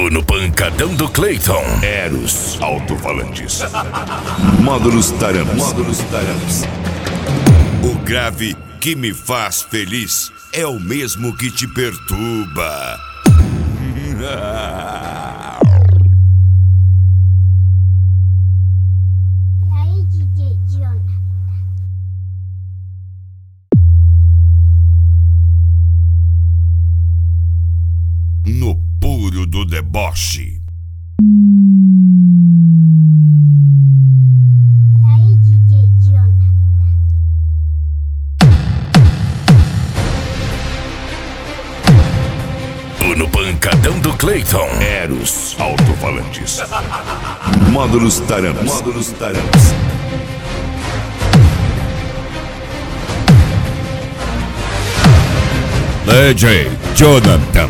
No pancadão do Clayton. Eros alto-falantes. Módulos Taramis. O grave que me faz feliz é o mesmo que te perturba. E aí, DJ Jonathan? No puro do deboche. E aí, DJ Jonathan? No pancadão do Clayton. Eros alto-falantes. Módulos Taramis. DJ Jonathan.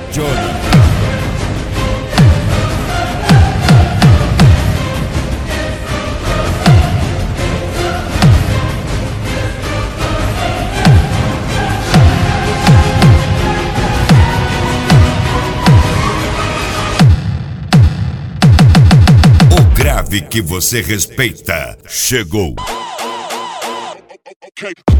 O grave que você respeita chegou. Okay.